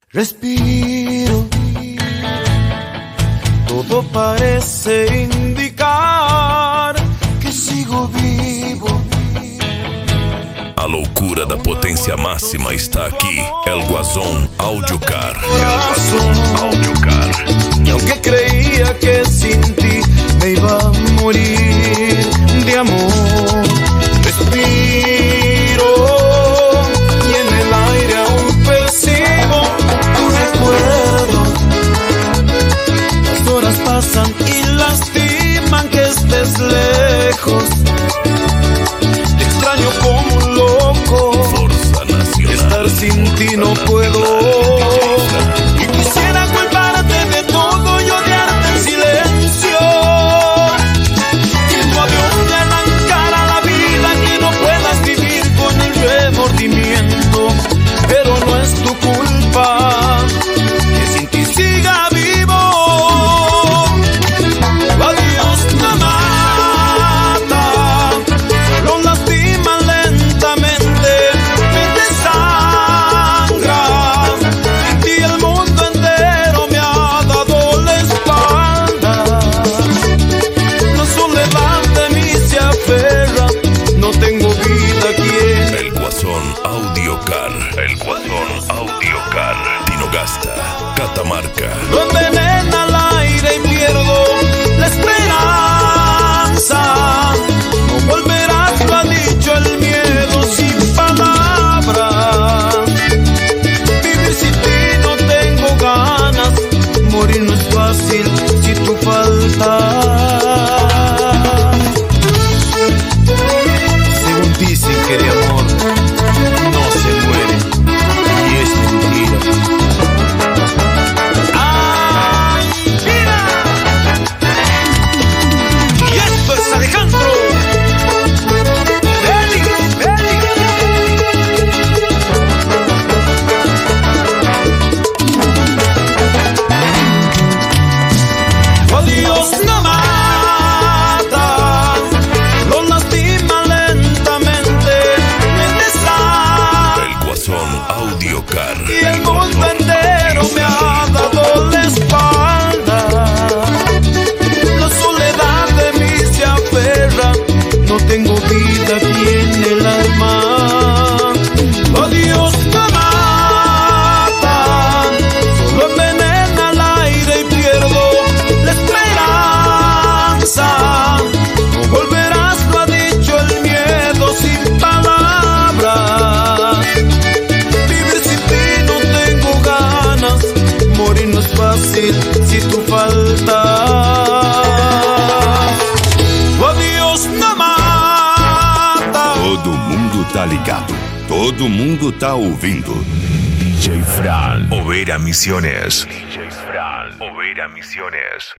Respiro, todo parece indicar que sigo vivo. A loucura da potência máxima está aqui. El Guasón Audiocar. Y aunque creía que sin ti me iba a morir de amor, respiro y en el aire aún percibo tu recuerdo. Las horas pasan y lastiman que estés lejos. Te extraño como un loco. Forza Nacional. Estar sin ti no puedo. Y quisiera culparte de todo y odiarte en silencio. Que tu avión te arrancara la vida, que no puedas vivir con el remordimiento. Pero no es tu culpa que sin ti siga vivo. Adiós no mata, lo lastima lentamente, me desangra. Y el mundo entero me ha dado la espalda. La soledad de mí se aferra, no tengo vida aquí en El Guasón Audiocar. El Guasón Audiocar. Tinogasta, Catamarca. lo envenena al aire y pierdo la esperanza. No volverás, lo ha dicho el miedo sin palabras. Vivir sin ti no tengo ganas, morir no es fácil si tú faltas. Según dicen que de amor no se muere, y es mentira. ¡Ay, mira! Y esto es Alejandro. Dios no mata, lo lastima lentamente, me desangra. El Guasón Audiocar. Y el mundo entero me ha dado la espalda. La soledad de mí se aferra, no tengo vida aquí en el alma. Oh, Dios no mata, solo envenena al aire y pierdo la esperanza. No volverás, lo ha dicho el miedo sin palabras. Vivir sin ti no tengo ganas, morir no es fácil si tú faltas. Oh, Dios no mata. Todo mundo tá ligado, todo mundo tá ouvindo. DJ Fran, Oveira Misiones. DJ Fran, Oveira Misiones.